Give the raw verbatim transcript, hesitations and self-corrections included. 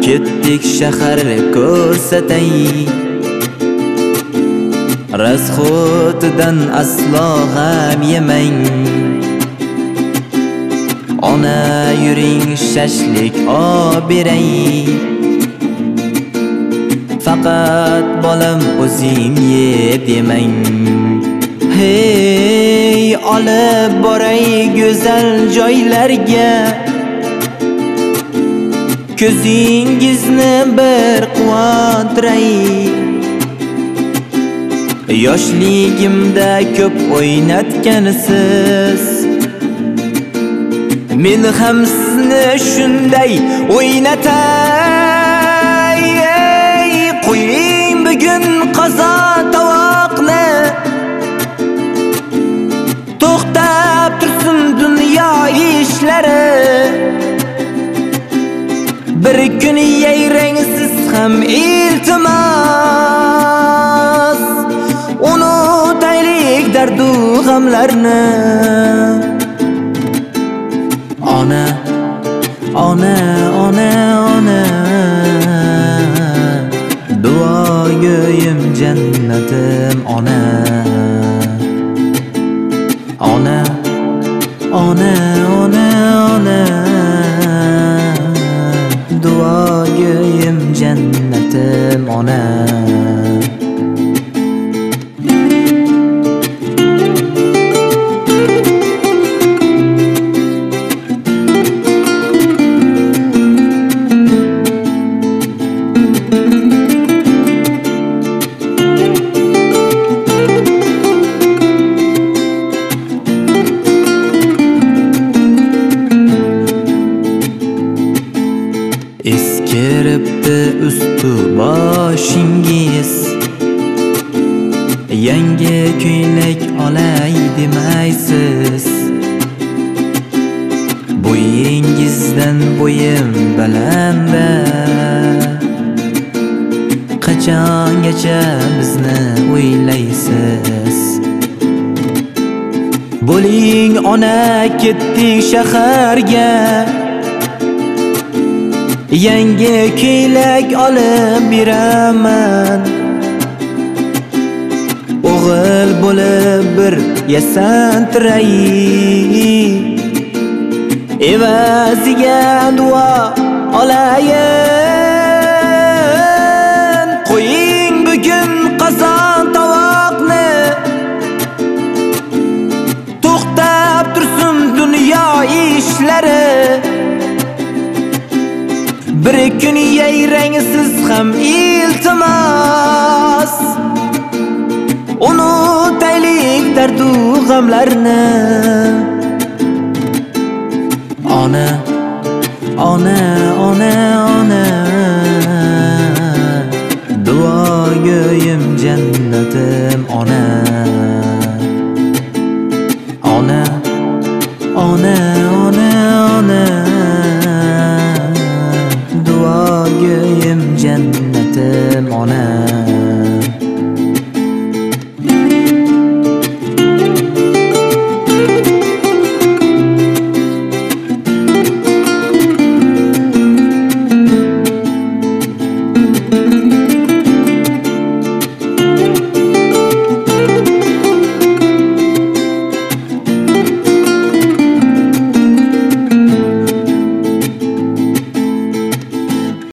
ketdik shahar ko'rsatay, rasxotidan aslo g'am yemang. Ona yuring shashlik oberay, faqat bolam o'zing ye demang. Hey, olib boray go'zal joylarga, ko'zingizni bir quvontiray. Yoshligimda ko'p o'ynatgansiz, men ham sizni shunday o'ynatay. Qo'ying bugun qozon tovoqni, to'xtab tursin dunyo ishlari. Bir kun yayrangsiz ham iltimos, unutaylik dardu g'amlarni. Ona, ona, ona, ona, duogo'yim jannatim ona. Ona, ona, ona, ona, duogo'yim jannatim ona. Eskiribdi ustu boshingiz, yangi ko'ylak olay demaysiz. Bo'yingizdan bo'yim balandda, qachongacha bizni o'ylaysiz? Bo'ling ona, ketdik shaharga, yangi ko'ylak olib beraman. O'g'il bo'lib bir yasantiray, evaziga duo olayin. Qo'ying bugun qozon tovoqni, to'xtab tursin dunyo ishlari. Bir kun yayrangsiz ham iltimos, unutaylik dardu g'amlarni. Ona, ona, ona,